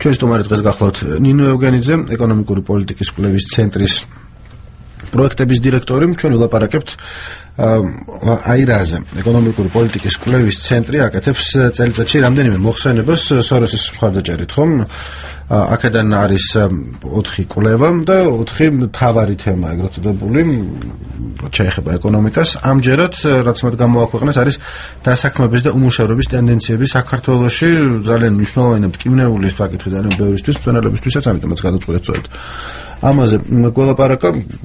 ჩვენი სტუმარი დღეს გახლავთ ნინო ევგენიძე, ეკონომიკური პოლიტიკის კვლევის ცენტრის პროექტების დირექტორი. ჩვენ ვილაპარაკებთ აირაზე. ეკონომიკური პოლიტიკის კვლევის ცენტრი აკეთებს წელიწადში რამდენიმე მოხსენებას სოროსის მხარდაჭერით, ხომ? აქედან არის 4 კვლევა და 4 მთავარი თემა, ეგრეთ წოდებული, შეეხება ეკონომიკას. ამჯერად, რაც მათ გამოაქვეყნეს, არის დასაქმების და უმუშევრობის ტენდენციები საქართველოში. ძალიან მნიშვნელოვანი მტკივნეული ეს ფაქტი ძალიან ბევრისთვის, მწვერვალებისთვისაც, ამიტომაც გადაწყვეტეთ სწორედ. ამაზე გველაპარაკა,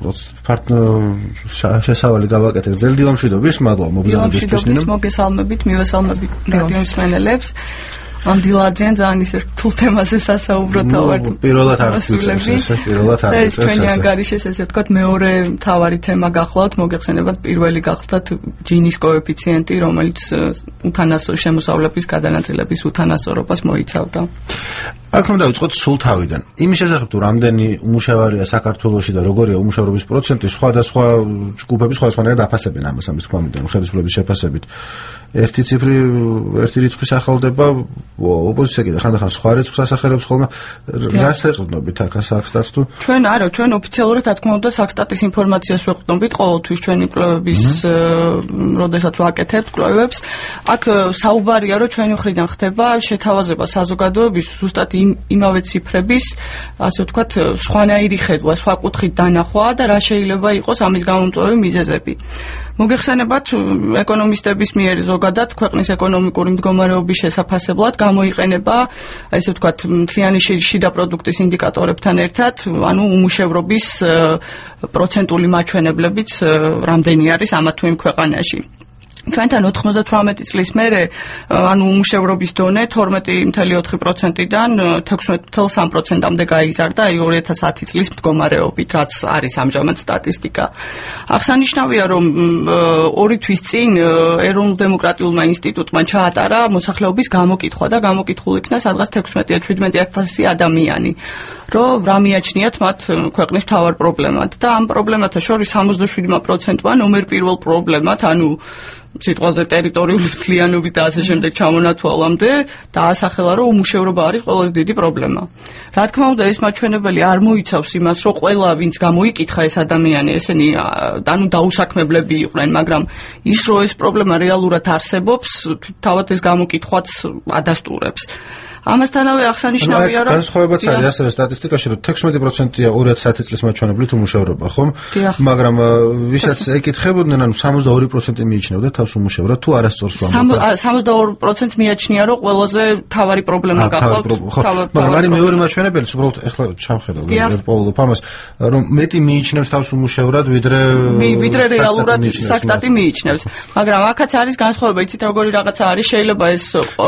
შესავალი გავაკეთეთ ზელდილა მშვიდობის, მადლობა მოგზაურობისთვის. მოგესალმებით, მივესალმებით რადიო მსმენელებს. ამ დილადიან ძალიან ისე რთულ თემაზე სასაუბროთ ვართ. პირველად არ ვიწევს ეს, პირველად არ ვიწევს ეს. ჩვენი ანგარიშის ესე ვთქვათ მეორე მთავარი თემა გახლავთ, მოგეხსენებათ პირველი გახლავთ ჯინის კოეფიციენტი, რომელიც უთანასწორო შემოსავლების გადანაწილების უთანასწორობას მოიცავდა. აქ უნდა დავიწყოთ სულ თავიდან. იმის შესახებ თუ რამდენი უმუშევარია საქართველოში და როგორია უმუშევრობის პროცენტი, სხვადასხვა ჯგუფები სხვადასხვანაირად აფასებენ ამას, ამის თქმამდე, ხელისუფლების შეფასებით. ერთი ციფრი, ერთი რიცხვი სახელდება, ოპოზიცია კიდე ხანდახან სხვა რიცხვს ასახელებს ხოლმე. რას ეყრდნობით აქ საქსტატს თუ? ჩვენ არა, ჩვენ ოფიციალურად რა თქმა უნდა საქსტატის ინფორმაციას ვეყრდნობით ყოველთვის ჩვენი კვლევების, როდესაც ვაკეთებთ კვლევებს. აქ საუბარია, რომ ჩვენი მხრიდან ხდება შეთავაზება საზოგადოების ზუსტად იმავე ციფრების, ასე ვთქვათ, სხვანაირი ხედვა, სხვა კუთხით დანახვა და რა შეიძლება იყოს ამის გამომწვევი მიზეზები. მოგეხსენებათ, ეკონომისტების მიერ ზოგადად ქვეყნის ეკონომიკური მდგომარეობის შესაფასებლად გამოიყენება, ასე ვთქვათ, მთლიანი შიდა პროდუქტის ინდიკატორებთან ერთად, ანუ უმუშევრობის პროცენტული მაჩვენებლებიც რამდენი არის ამა თუ იმ ქვეყანაში. ჩვენთან 98 წლის მერე, ანუ უმუშევრობის დონე 12.4%-დან 16.3%-მდე გაიზარდა 2010 წლის მდგომარეობით, რაც არის ამჟამად სტატისტიკა. აღსანიშნავია, რომ 2 თვის წინ ეროვნულ დემოკრატიულმა ინსტიტუტმა ჩაატარა მოსახლეობის გამოკითხვა და გამოკითხულ იქნა სადღაც 16-17 ადამიანი, რომ რა მიაჩნიათ მათ ქვეყნის მთავარ პრობლემად და ამ პრობლემათა შორის 67%-მა ნომერ პირველ პრობლემად, ანუ სიტყვაზე ტერიტორიული მთლიანობის და ასე შემდეგ ჩამონათვალამდე დაასახელა, რომ უმუშევრობა არის ყველაზე დიდი პრობლემა. რა თქმა უნდა, ეს მაჩვენებელი არ მოიცავს იმას, რომ ყველა ვინც გამოიკითხა ეს ადამიანი, ესენი ანუ დაუსაქმებლები იყვნენ, მაგრამ ის რომ ეს პრობლემა რეალურად არსებობს, თავად ეს გამოკითხვაც ადასტურებს. ამასთანავე აღსანიშნავია, რომ განსხვავებაც არის ასევე სტატისტიკაში, რომ 16%-ია 2010 წლის მაჩვენებლით უმუშევრობა, ხომ? მაგრამ ვისაც ეკითხებოდნენ, ანუ 62% მიიჩნევდა თავს უმუშევრად, თუ არასწორს ვამბობ. 62% მიაჩნია, რომ ყველაზე თავარი პრობლემა გახლავთ. მაგრამ არის მეორე მაჩვენებელი, უბრალოდ ეხლა ჩამხედავ, პოულობ ამას, რომ მეტი მიიჩნევს თავს უმუშევრად, ვიდრე რეალურად საქსტატი მიიჩნევს. მაგრამ აქაც არის განსხვავება, იცით როგორი რაღაცა არის, შეიძლება ეს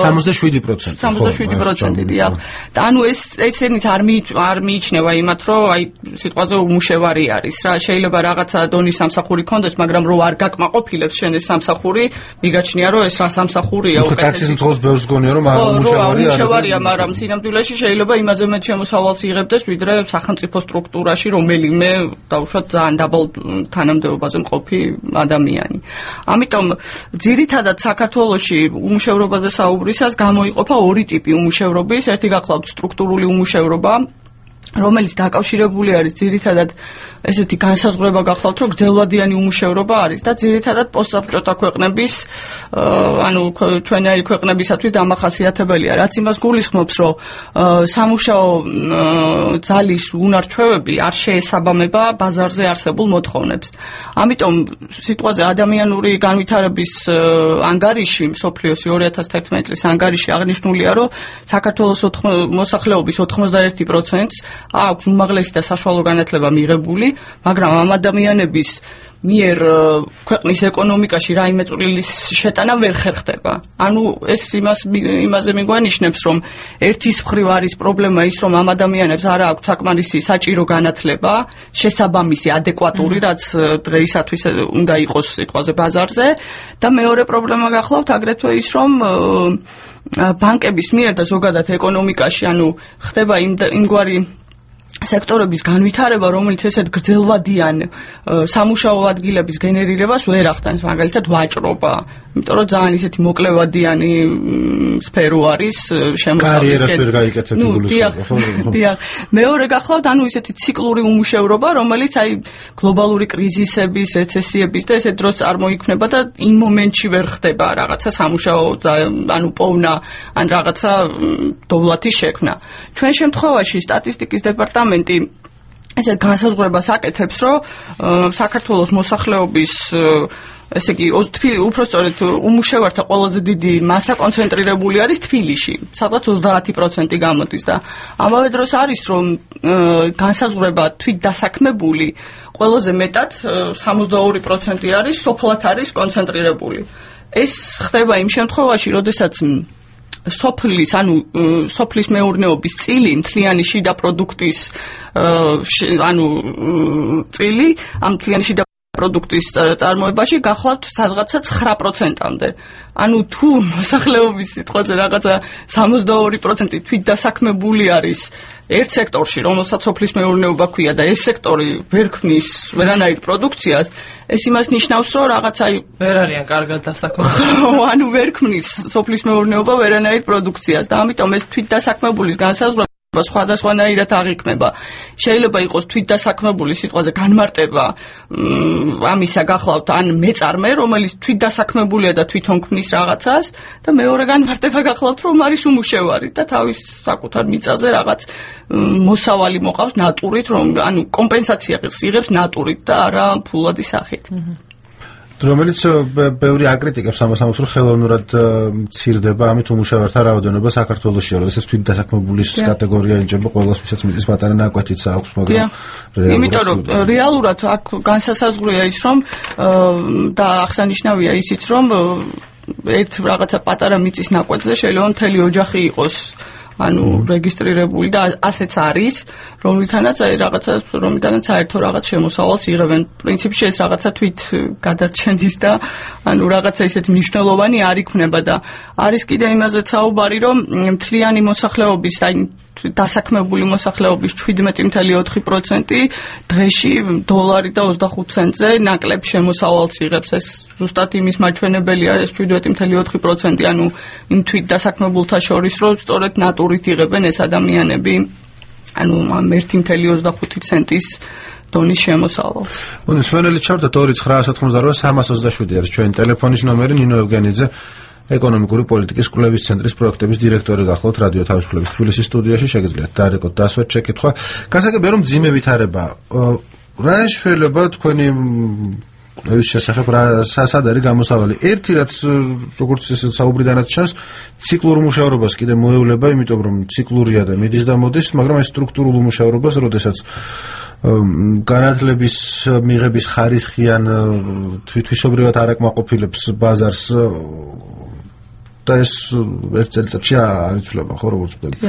67%. 67% და ანუ ესენიც არ მიიჩნევა იმათ, რომ აი სიტყვაზე უმუშევარი არის რა, შეიძლება რაღაცა დონის სამსახური ქონდეს, მაგრამ რო არ გაკმაყოფილებს შენ ეს სამსახური, მიგაჩნია რომ ეს რა სამსახურია უკეთესი. ტაქსის მძღოლს ბევრს გონია რომ უმუშევარია, მაგრამ სინამდვილეში შეიძლება იმაზე მეტ შემოსავალს იღებდეს, ვიდრე სახელმწიფო სტრუქტურაში რომელიმე დაუშვათ ძალიან დაბალ თანამდებობაზე მყოფი ადამიანი. ამიტომ ძირითადად საქართველოში უმუშევრობაზე საუბრისას გამოიყოფა 2 ტიპი უმუშევრობის, ერთი გახლავთ სტრუქტურული უმუშევრობა, რომელიც დაკავშირებული არის ძირითადად ესეთი განსაზღვრება გახლავთ, რომ გრძელვადიანი უმუშევრობა არის და ძირითადად პოსტსაბჭოთა ქვეყნების, ანუ ჩვენი ქვეყნებისათვის დამახასიათებელია, რაც იმას გულისხმობს, რომ სამუშაო ძალის უნარჩვევები არ შეესაბამება ბაზარზე არსებულ მოთხოვნებს. ამიტომ სიტყვაზე ადამიანური განვითარების ანგარიში, მსოფლიოს 2011 წლის ანგარიში აღნიშნულია, რომ საქართველოს მოსახლეობის 91%-ს აქვს უმაღლესი და საშუალო განათლება მიღებული, მაგრამ ამ ადამიანების მიერ ქვეყნის ეკონომიკაში რაიმე წვლილის შეტანა ვერ ხერხდება. ანუ ეს იმაზე მიგვანიშნებს, რომ ერთის მხრივ არის პრობლემა ის, რომ ამ ადამიანებს არ აქვს საკმარისი საჭირო განათლება, შესაბამისი, ადეკვატური, რაც დღეისათვის უნდა იყოს სიტყვაზე ბაზარზე და მეორე პრობლემა გახლავთ აგრეთვე ის, რომ ბანკების მიერ და ზოგადად ეკონომიკაში, ანუ ხდება იმგვარი სექტორების განვითარება, რომელიც ესეთ გრძელვადიან სამუშაო ადგილების გენერირებას ვერ ახდენს, მაგალითად ვაჭრობა, იმიტომ რომ ძალიან ისეთი მოკლევადიანი სფერო არის შემოსავლის. კარიერას ვერ გაიკეთებ იგულისხმება. დიახ. მეორე გახლავთ, ანუ ისეთი ციკლური უმუშევრობა, რომელიც აი გლობალური კრიზისების, რეცესიების და ესეთ დროს წარმოიქმნება და იმ მომენტში ვერ ხდება რაღაცა სამუშაო, ანუ პოვნა ან რაღაცა დოვლათის შექმნა. ჩვენ შემთხვევაში სტატისტიკის დეპარტამენტი ესე განსაზღვრებას აკეთებს, რომ საქართველოს მოსახლეობის ესე იგი უпростоრეთ უმუშევართა ყველაზე დიდი მასა კონცენტრირებული არის თბილისში, სადღაც 30% გამოდის და ამავე დროს არის რომ განსაზღვრება თვითდასაქმებული ყველაზე მეტად 62% არის სოფლად არის კონცენტრირებული. ეს ხდება იმ შემთხვევაში, როდესაც სოფლის, ანუ სოფლის მეურნეობის წილი, მთლიანი შიდა პროდუქტის ანუ წილი, ამ მთლიანი შიდა პროდუქტის წარმოებაში გახლავთ სადღაცა 9%-მდე. ანუ თუ მოსახლეობის სიტყვაზე რაღაცა 62% თვითდასაქმებული არის ერთ სექტორში, რომელსაც სოფლის მეურნეობა ქვია და ეს სექტორი ვერ ქმნის ვერანაირ პროდუქციას, ეს იმას ნიშნავს, რომ რაღაცა ვერ არიან კარგად დასაქმებული. ანუ ვერ ქმნის სოფლის მეურნეობა ვერანაირ პროდუქციას და ამიტომ ეს თვითდასაქმებულის განსაზღვრება სხვადასხვანაირად აღიქმება. შეიძლება იყოს თვითდასაქმებული სიტყვაზე განმარტება ამისა გახლავთ ან მეწარმე, რომელიც თვითდასაქმებულია და თვითონ ქმნის რაღაცას და მეორე განმარტება გახლავთ, რომ არის უმუშევარი და თავის საკუთარ მიწაზე რაღაც მოსავალი მოყავს ნატურით, რომ ანუ კომპენსაცია იღებს ნატურით და არა ფულადი სახით. რომელიც ბევრი აკრიტიკებს ამას, რომ ხელოვნურად მცირდება ამით უმუშევართა რაოდენობა საქართველოში, როდესაც თვითდასაქმებულის კატეგორია ენჯება ყველას, ვისაც მიწის პატარა ნაკვეთიც აქვს, მაგრამ იმიტომ რომ რეალურად აქ განსასაზღვრია ის, რომ და აღსანიშნავია ისიც, რომ ერთ რაღაცა პატარა მიწის ნაკვეთზე შეიძლება მთელი ოჯახი იყოს ანუ რეგისტრირებული და ასეც არის, რომლითანაც საერთო რაღაც შემოსავალს იღებენ. პრინციპში ეს რაღაცა თვით გადარჩენის და ანუ რაღაცა ისეთი მნიშვნელოვანი არ იქნება და არის კიდე იმაზე საუბარი, რომ მთლიანი მოსახლეობის აი დასაქმებული მოსახლეობის 17.4% დღეში $1 და 25 ცენტზე ნაკლებ შემოსავალს იღებს. ეს ზუსტად იმის მაჩვენებელია, ეს 17.4%, ანუ იმ თვითდასაქმებულთა შორის, რომ სწორედ ნატურით იღებენ ეს ადამიანები, ანუ 1.25 ცენტის დონის შემოსავალს. მსმენელი ჩავდა 2-988-327 არის ჩვენი ტელეფონის ნომერი. ნინო ევგენიძე, ეკონომიკური პოლიტიკის კვლევის ცენტრის პროექტების დირექტორი გახლავთ რადიო თავისუფლების თბილისის სტუდიაში, შეგიძლიათ დაარეკოთ დასვათ შეკითხვა. გასაგებია რომ მძიმე ვითარება, რა შეიძლება თქვენი კვლევის შესახებ სად არის გამოსავალი? ერთი რაც როგორც ესე საუბრიდანაც ჩანს, ციკლურ უმუშევრობას კიდე მოევლება, იმიტომ რომ ციკლურია და მიდის და მოდის, მაგრამ ეს სტრუქტურულ უმუშევრობას, როდესაც განათლების მიღების ხარისხიან თვითვისობრივად არ აკმაყოფილებს ბაზარს და ეს ერთ წელიწადში არ იცვლება, ხო, როგორც ვთქვი.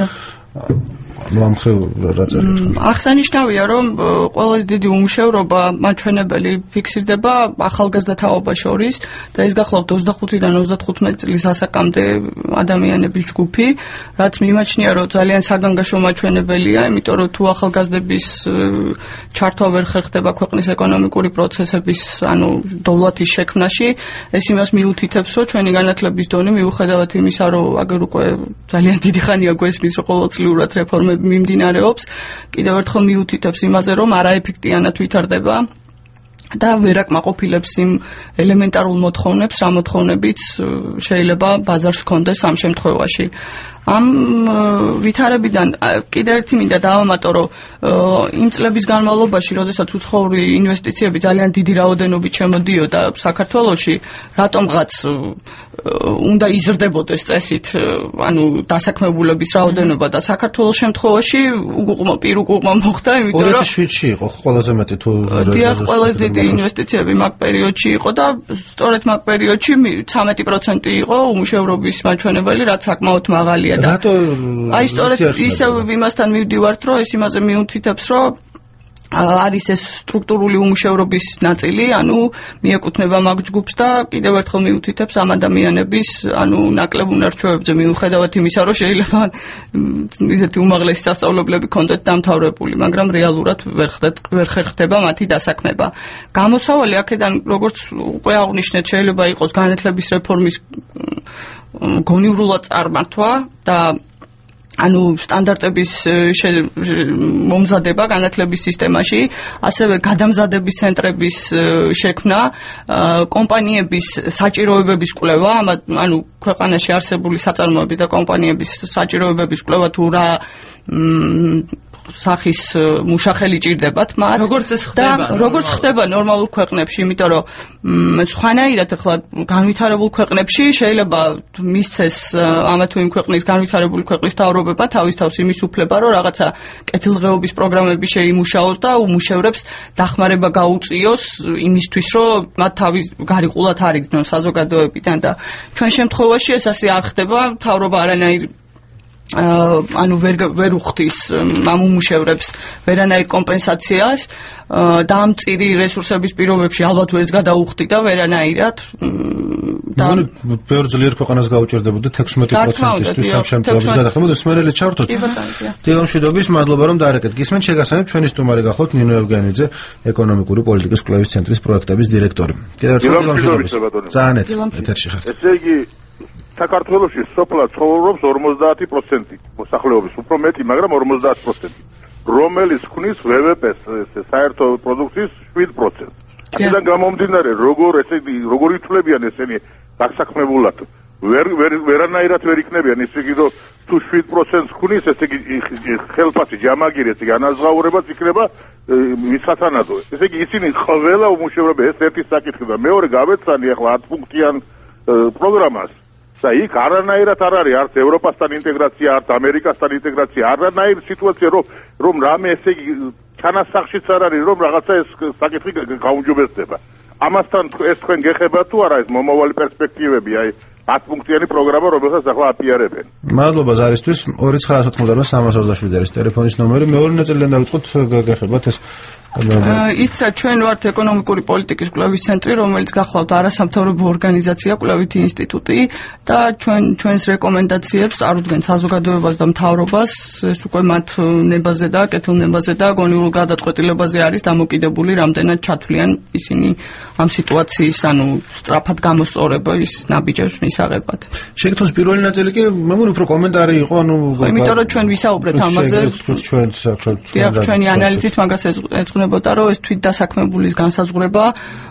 აღსანიშნავია, რომ ყველაზე დიდი უმუშევრობა მაჩვენებელი ფიქსირდება ახალგაზრდა თაობას შორის და ეს გახლავთ 25-დან 35 წლის ასაკამდე ადამიანების ჯგუფი, რაც მიმაჩნია, რომ ძალიან საგანგაშო მაჩვენებელია, იმიტომ რომ თუ ახალგაზრდების ჩართვა ვერ ხერხდება ქვეყნის ეკონომიკური პროცესების, ანუ დოვლათის შექმნაში, ეს იმას მიუთითებს, რომ ჩვენი განათლების დონე მიუხედავად იმისა, რომ აგერ უკვე ძალიან დიდი ხანია გვესმის, რომ ყოველწლიურად რეფორმები მიმდინარეობს, კიდევ ერთხელ მიუთითებს იმაზე, რომ არაეფექტიანად ვითარდება და ვერ აკმაყოფილებს იმ ელემენტარულ მოთხოვნებს, რა მოთხოვნებიც შეიძლება ბაზარს ჰქონდეს ამ შემთხვევაში. ამ ვითარებიდან კიდევ ერთი მინდა დავამატო, რომ იმ წლების განმავლობაში, როდესაც უცხოური ინვესტიციები ძალიან დიდი რაოდენობით შემოდიოდა საქართველოში, რატომღაც უნდა იზრდებოდეს წესით, ანუ დასაქმებულების რაოდენობა და საქართველოს შემთხვევაში პირუკუღმა მოხდა, იმიტომ რომ 2007-ში იყო ყველაზე მეტი თუ დიახ, ყველაზე დიდი ინვესტიციები მაგ პერიოდში იყო და სწორედ მაგ პერიოდში 13% იყო უმუშევრობის მაჩვენებელი, რაც საკმაოდ მაღალია. აი სწორედ ისევ იმასთან მივდივართ, რომ ეს იმაზე მიუთითებს, რომ არის ეს სტრუქტურული უმუშევრობის ნაწილი, ანუ მიეკუთვნება მაგ ჯგუფს და კიდევ ერთხელ მიუთითებს ამ ადამიანების, ანუ ნაკლებ უნარჩვევებზე მიუხედავად იმისა, რომ შეიძლება ისეთი უმაღლესი სასწავლებლები ქონდეთ დამთავრებული, მაგრამ რეალურად ვერ ხერხდება მათი დასაქმება. გამოსავალი აქედან, როგორც უკვე აღნიშნეთ, შეიძლება იყოს განათლების რეფორმის გონივრულად წარმართვა და ანუ სტანდარტების მომზადება განათლების სისტემაში, ასევე გადამზადების ცენტრების შექმნა, კომპანიების საჭიროებების კვლევა, ანუ ქვეყანაში არსებული საწარმოების და კომპანიების საჭიროებების კვლევა თუ რა სახის მუშახელი ჭირდებათ მათ. როგორც ხდება ნორმალურ ქვეყნებში, იმიტომ რომ სხვანაირად ახლა განვითარებულ ქვეყნებში შეიძლება მისცეს ამა თუ იმ ქვეყნის განვითარებული ქვეყნის მთავრობებმა თავის თავს იმის უფლება, რომ რაღაცა კეთილდღეობის პროგრამები შეიმუშაოს და უმუშევრებს დახმარება გაუწიოს იმისთვის, რომ მათ თავის გარიყულად არ იგრძნონ საზოგადოებიდან და ჩვენ შემთხვევაში ეს ასე არ ხდება, მთავრობა არანაირ ანუ ვერ უხდის ამ უმუშევრებს ვერანაირ კომპენსაციას და ამ წირი რესურსების პირობებში ალბათ ვერც გადაუხდი და ვერანაირად და ბევრ ძლიერ ქვეყანას გაუჭირდებოდა 16%-ისთვის ამ შემთხვევაში გადახდება სმენელი ჩავთოთ. დილამშვიდობის, მადლობა რომ დაარეკეთ. გისმენთ შეგასწავლეთ ჩვენი სტუმარი გახლავთ ნინო ევგენიძე, ეკონომიკური პოლიტიკის კვლევის ცენტრის პროექტების დირექტორი. კიდევ ერთხელ დილამშვიდობის. ძალიან ეთერში ხართ. ესე იგი საქართველოში სოფლად ცხოვრობს 50% მოსახლეობის, უფრო მეტი, მაგრამ 50%, რომელიც ქმნის ВВП-ს, საერთო პროდუქციის 7%. აქედან გამომდინარე, როგორ ითვლებიან ესენი დასაქმებულად, ვერანაირად ვერ იქნებიან, ესე იგი, რომ თუ 7%-ს ქმნის, ესე იგი ხელფასი, ჯამაგირი, ესე იგი ანაზღაურებაც იქნება მისათანადო. ესე იგი ისინი ყველა უმუშევრობა, ეს ერთი საკითხი და მეორე გავეცანი ახლა 10 პუნქტიან პროგრამას. და იქ არანაირად არ არის არც ევროპასთან ინტეგრაცია, არც ამერიკასთან ინტეგრაცია, არანაირი სიტუაცია, რომ რამე ესე იგი ჩანასახშიც არ არის, რომ რაღაცა ეს საკითხი გაუმჯობესდება. ამასთან ეს თქვენ გეხება თუ არა ეს მომავალი პერსპექტივები, აი 10 პუნქტიანი პროგრამა, რომელსაც ახლა აპიარებენ. მადლობა ზარისთვის. 2988327 არის ტელეფონის ნომერი. მეორე ნაწილიდან დავიწყოთ, გეხებათ ეს ისა ჩვენ ვართ ეკონომიკური პოლიტიკის კვლევის ცენტრი, რომელიც გახლავთ არასამთავრობო ორგანიზაცია, კვლევითი ინსტიტუტი და ჩვენს რეკომენდაციებს წარუდგენთ საზოგადოებას და მთავრობას, ეს უკვე მათ ნებაზე და კეთილნებაზე და გონივრულ გადაწყვეტილებაზე არის დამოკიდებული, რამდენად ჩათვლიან ისინი ამ სიტუაციის, ანუ სწრაფად გამოსწორების ნაბიჯებს მისაღებად. შეკითხვის პირველი ნაწილი კი მეგონი უფრო კომენტარი იყო, ანუ იმიტომ რომ ჩვენ ვისაუბრეთ ამაზე, ჩვენი ანალიზით მაგას ეძღვნებოდა, რომ ეს თვითდასაქმებულის განსაზღვრება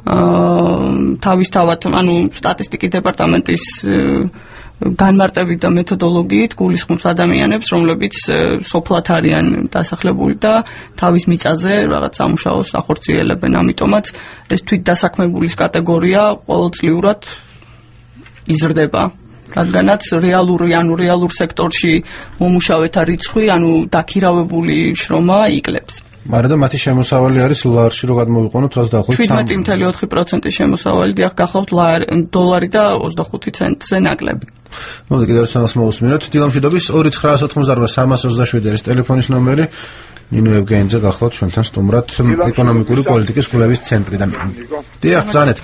თავისთავად, ანუ სტატისტიკის დეპარტამენტის განმარტებით და მეთოდოლოგიით გულისხმობს ადამიანებს, რომლებიც სოფლად არიან დასახლებული და თავის მიწაზე რაღაც სამუშაოს ახორციელებენ. ამიტომაც ეს თვითდასაქმებულის კატეგორია ყოველწლიურად იზრდება, რადგანაც რეალურ სექტორში მომუშავეთა რიცხვი, ანუ დაქირავებული შრომა იკლებს. მაგრამ და მათი შემოსავალი არის ლარში, რო გადმოვიყვანოთ, რაც დაახლოებით 17.4% შემოსავალი დიახ გახლავთ $1 და 25 ცენტზე ნაკლები. მოდი კიდევ ერთს მოვუსმინოთ. დილამშვიდობის 2988327 არის ტელეფონის ნომერი. ნინო ევგენიძე გახლავთ ჩვენთან სტუმრად ეკონომიკური პოლიტიკის კვლევის ცენტრიდან. დიახ, ბრძანეთ.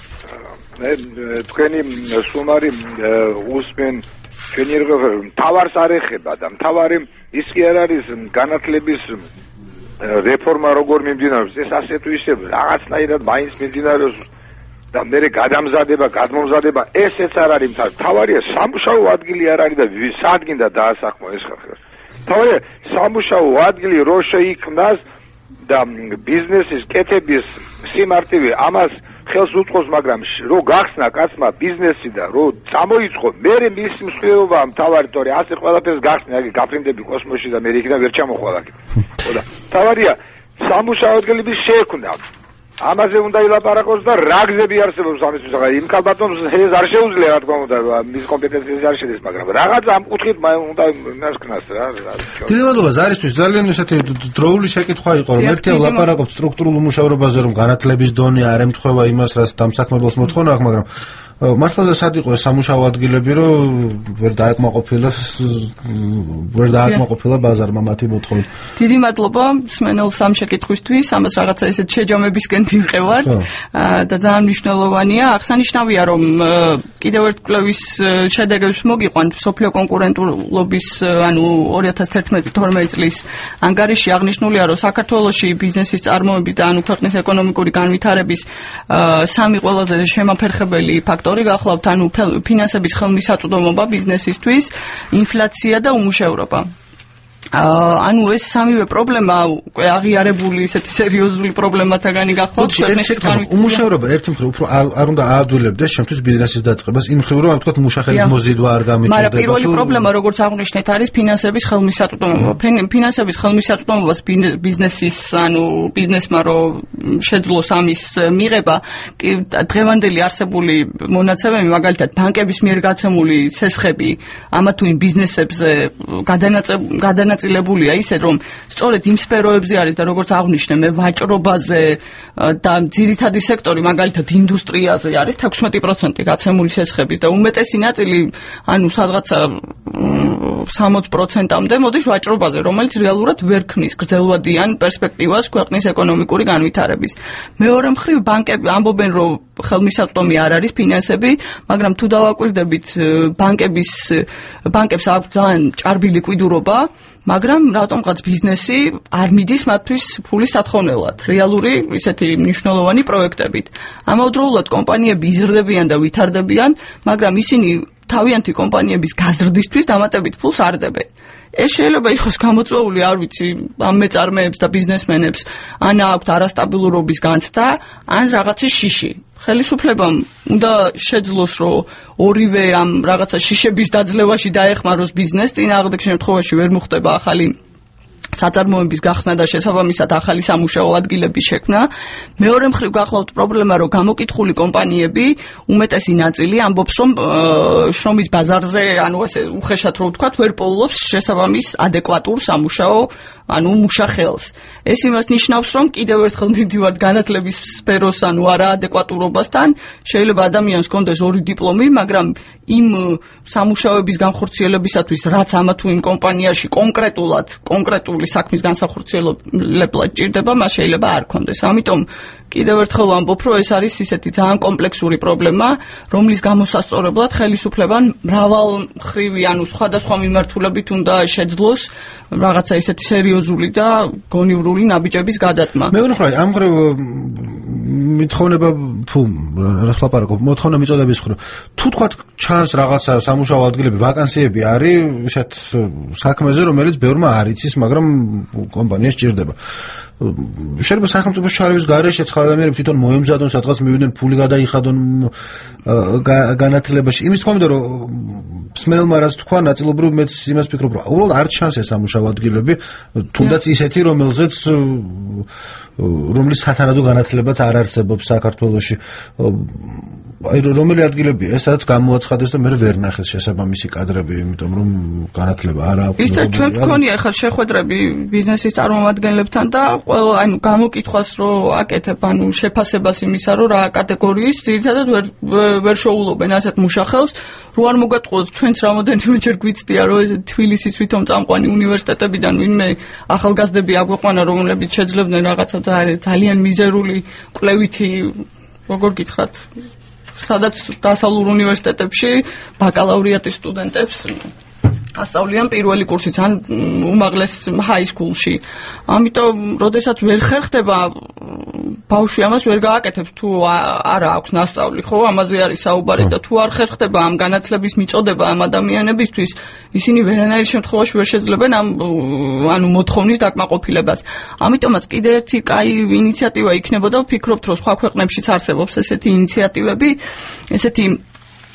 თქვენი სტუმარი უსმენ ჩვენი მთავარს არ ეხება და მთავარი ის კი არ არის განათლების რეფორმა როგორ მიმდინარეობს, ეს ასე თუ ისე რაღაცნაირად მაინც მიმდინარეობს და მე გადამზადება, გადმომზადება, ესეც არ არის მთავარია სამუშაო ადგილი არ არის და სად გინდა დაასახმო ეს ხალხი. თავია სამუშაო ადგილი რო შეიქმნას და ბიზნესის კეთების სიმარტივე ამას ხელს უწყობს, მაგრამ რო გახსნა კაცმა ბიზნესი და რო წამოიწყო, მე მის მსხვერპლობა მთავარი თორე ასე ყველაფერს გახსნა, აი გაფრინდები კოსმოსში და მე იქიდან ვერ ჩამოხვალ აქ. ხოდა თავარია სამუშაო ადგილების შექმნა. ამაზე უნდა ილაპარაკოს და რა გზები არსებობს ამისთვის, ახლა იმ ქალბატონს ეს არ შეუძლია რა თქმა უნდა, მის კომპეტენციაზე არ შედის, მაგრამ რაღაც ამ კუთხით უნდა იმას ქნას რა. დიდი მადლობა ზარისთვის, ძალიან ესეთი დროული შეკითხვა იყო, რომ ერთია ლაპარაკობთ სტრუქტურულ უმუშევრობაზე, რომ განათლების დონე არ ემთხვევა იმას, რაც დამსაქმებელს მოთხოვნა აქვს, მაგრამ მართლაც სად იყო სამუშაო ადგილები, რომ ვერ დააკმაყოფილა ბაზარმა მათი მოთხოვნით. დიდი მადლობა მსმენელს ამ შეკითხვისთვის, ამას რაღაცა ესეთ შეჯამებისკენ მივყევართ და ძალიან მნიშვნელოვანია. აღსანიშნავია, რომ კიდევ ერთ კვლევის შედეგებს მოგიყვანთ მსოფლიო კონკურენტულობის, ანუ 2011-12 წლის ანგარიში აღნიშნულია, რომ საქართველოში ბიზნესის წარმოების და ანუ ქვეყნის ეკონომიკური განვითარების სამი ყველაზე შემაფერხებელი ფაქტორი გახლავთ, ანუ ფინანსების ხელმისაწვდომობა ბიზნესისთვის, ინფლაცია და უმუშევრობა. ანუ ეს სამივე პრობლემა უკვე აღიარებული ისეთი სერიოზული პრობლემათაგანი გახლავთ ქვეყნის განვითარება. უმუშევრობა ერთი მხრივ უფრო არ უნდა აადვილებდეს შემთხვევით ბიზნესის დაწყებას, იმ მხრივ რომ ამ თქვათ მუშახელის მოზიდვა არ გამიჭირდება. მაგრამ პირველი პრობლემა, როგორც აღნიშნეთ, არის ფინანსების ხელმისაწვდომობა. ფინანსების ხელმისაწვდომობას ბიზნესის, ანუ ბიზნესმა რომ შეძლოს ამის მიღება, დღევანდელი არსებული მონაცემები, მაგალითად, ბანკების მიერ გაცემული ცესხები ამა თუ იმ ბიზნესებზე განაწილებულია ისე, რომ სწორედ იმ სფეროებზე არის და როგორც აღნიშნე მე ვაჭრობაზე და ძირითადი სექტორი, მაგალითად ინდუსტრიაზე არის 16% გაცემული ცესხების და უმეტესი ნაწილი, ანუ სადღაცა 60%-მდე მოდის ვაჭრობაზე, რომელიც რეალურად ვერ ქმნის გრძელვადიან პერსპექტივას ქვეყნის ეკონომიკური განვითარების. მეორე მხრივ ბანკები ამბობენ, რომ ხელმისაწვდომი არ არის ფინანსები, მაგრამ თუ დავაკვირდებით ბანკებს აქვს ძალიან ჭარბი ლიკვიდურობა, მაგრამ რატომღაც ბიზნესი არ მიდის მათთვის ფულის სათხოვნელად, რეალური ისეთი მნიშვნელოვანი პროექტებით. ამავდროულად კომპანიები იზრდებიან და ვითარდებიან, მაგრამ ისინი თავიანთი კომპანიების გაზრდისთვის დამატებით ფულს არ დებენ. ეს შეიძლება იყოს გამოწვეული, არ ვიცი, ამ მეწარმეებს და ბიზნესმენებს, ან აქვთ არასტაბილურობის განცდა, ან რაღაცის შიში. ხელისუფლებამ უნდა შეძლოს, რომ ორივე ამ რაღაცა შიშების დაძლევაში დაეხმაროს ბიზნესს, წინააღმდეგ შემთხვევაში ვერ მოხდება ახალი საწარმოების გახსნა და შესაბამისად ახალი სამუშაო ადგილების შექმნა. მეორე მხრივ გახლავთ პრობლემა, რომ გამოკითხული კომპანიები უმეტესი ნაწილი ამბობს, რომ შრომის ბაზარზე, ანუ ასე უხეშად რო ვთქვათ, ვერ პოულობს შესაბამის ადეკვატურ სამუშაო, ანუ მუშახელს. ეს იმას ნიშნავს, რომ კიდევ ერთხელ მივდივართ განათლების სფეროს, ანუ არაადეკვატურობასთან. შეიძლება ადამიანს ჰქონდეს ორი დიპლომი, მაგრამ იმ სამუშაოების განხორციელებისათვის, რაც ამა თუ იმ კომპანიაში კონკრეტული საქმის განსახორციელებლად ჭირდება, მას შეიძლება არ ჰქონდეს. ამიტომ კიდევ ერთხელ ვამბობ, რომ ეს არის ისეთი ძალიან კომპლექსური პრობლემა, რომლის გამოსასწორებლად ხელისუფლებამ მრავალმხრივი, ანუ სხვადასხვა მიმართულებით უნდა შეძლოს რაღაცა ისეთი სერიოზული და გონივრული ნაბიჯების გადატმა. მე ვთქვი, ამ მხრივ მithოვნება ლაპარაკობ, მოთხოვნა მიწოდების მხრივ. თუ თქვა ჩანს რაღაცა სამუშაო ადგილები, ვაკანსიები არის ისეთ საქმეზე, რომელიც ბევრმა არ იცის, მაგრამ კომპანიას ჭირდება. შეიძლება სახელმწიფოს ჩარევის გარეშე ცხელ ადამიანები თვითონ მოემზადონ, სადღაც მივიდნენ, ფული გადაიხადონ განათლებაში. იმის თქმა უნდა, რომ მსმენელმა რაც თქვა, ნაწილობრივ მეც იმას ფიქრობ, რომ უბრალოდ არ ჩანს ეს სამუშაო ადგილები, თუნდაც ისეთი, რომლის სათანადო განათლებაც არ არსებობს საქართველოში. აი რომელი ადგილებია ეს, სადაც გამოაცხადეს და მე ვერ ნახეს შესაბამისი კადრები, იმიტომ რომ განათლება არ აქვს. ისე ჩვენ გქონია ახლა შეხვედრები ბიზნესის წარმომადგენლებთან და ყველა ანუ გამოკითხვას რო აკეთებ, ანუ შეფასებას იმისა, რომ რა კატეგორიის ძირითადად ვერ შეულობენ ასეთ მუშახელს, რო არ მოგატყუოთ ჩვენც რამოდენიმეჯერ გვიცდია, რომ ეს თბილისის თვითონ წამყვანი უნივერსიტეტებიდან ვინმე ახალგაზრდები აგვეყვანა, რომლებიც შეძლებდნენ რაღაცა ძალიან მიზერული კვლევითი, როგორ გითხრათ, სადაც დასავლურ უნივერსიტეტებში ბაკალავრიატის სტუდენტებს ასწავლიან პირველი კურსიც ან უმაღლეს ჰაი სკულში. ამიტომ, როდესაც ვერ ხერხდება ბავშვი ამას ვერ გააკეთებს, თუ არა აქვს ნასწავლი, ხო, ამაზე არის საუბარი და თუ არ ხერხდება ამ განათლების მიწოდება ამ ადამიანებისთვის, ისინი ვერანაირ შემთხვევაში ვერ შეძლებენ ანუ მოთხოვნის დაკმაყოფილებას. ამიტომაც კიდე ერთი კაი ინიციატივა იქნებოდა, ვფიქრობთ, რომ სხვა ქვეყნებშიც არსებობს ესეთი ინიციატივები, ესეთი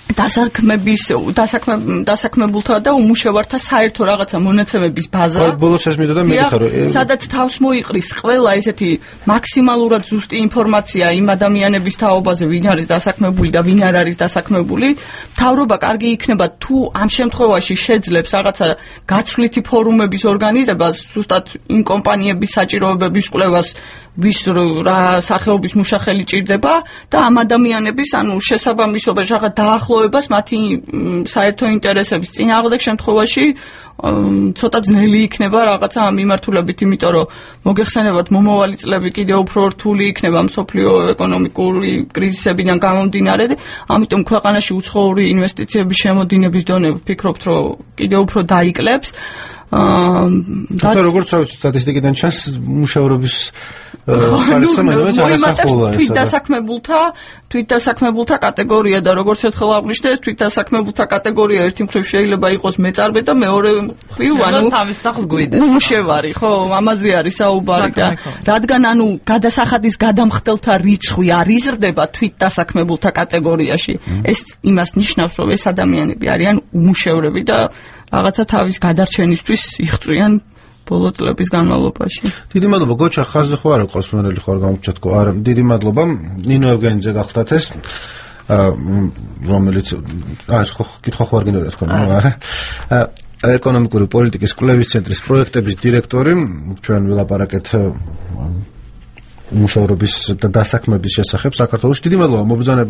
დასაქმებულთა და უმუშევართა საერთო რაღაცა მონაცემების ბაზა. ბოლოს ეს მიდოდა მეკითხა რომ სადაც თავს მოიყრის ყველა ესეთი მაქსიმალურად ზუსტი ინფორმაცია იმ ადამიანების თაობაზე, ვინ არის დასაქმებული და ვინ არ არის დასაქმებული. მთავრობა კარგი იქნება თუ ამ შემთხვევაში შეძლებს რაღაცა გაცვლითი ფორუმების ორგანიზებას, ზუსტად იმ კომპანიების საჭიროებების კვლევას, ვის რა სახეობის მუშახელი ჭირდება და ამ ადამიანების შესაბამისობაში რაღაც დაახლოებას მათი საერთო ინტერესების წინააღმდეგ შემთხვევაში ცოტა ძნელი იქნება რაღაცა ამ მიმართულებით, იმიტომ რომ მოგეხსენებათ მომავალი წლები კიდევ უფრო რთული იქნება მსოფლიო ეკონომიკური კრიზისებიდან გამომდინარე, ამიტომ ქვეყანაში უცხოური ინვესტიციების შემოდინების დონე ვფიქრობთ, რომ კიდევ უფრო დაიკლებს. თუმცა როგორც ვიცით სტატისტიკიდან ჩანს მუშავრობის ხარისხი არასახულა ეს თვითდასაქმებულთა კატეგორია და როგორც ერთხელ აღვნიშნე ეს თვითდასაქმებულთა კატეგორია ერთი მხრივ შეიძლება იყოს მეწარბე და მეორე მხრივ თავის სახლს გვიდეს მუშევარი ხო ამაზე არის საუბარი და რადგან გადასახადის გადამხდელთა რიცხვი არ იზრდება თვითდასაქმებულთა კატეგორიაში ეს იმას ნიშნავს რომ ეს ადამიანები არიან უმუშევრები და რაღაცა თავის გადარჩენისთვის იღწვიან ბოლო წლების განმავლობაში. დიდი მადლობა გოჩა ხაზზე ხო არ ყავს მონელი ხო არ გამოვჩათკო არა დიდი მადლობა ნინო ევგენიძე გახდათ ეს რომელიც ხო კითხვა ხო არ გინდა თქო არა ეკონომიკური პოლიტიკის კვლევის ცენტრის პროექტების დირექტორი ჩვენ ვილაპარაკეთ მუშავრობის და დასაქმების შესახებ საქართველოში დიდი მადლობა მობრძანებელს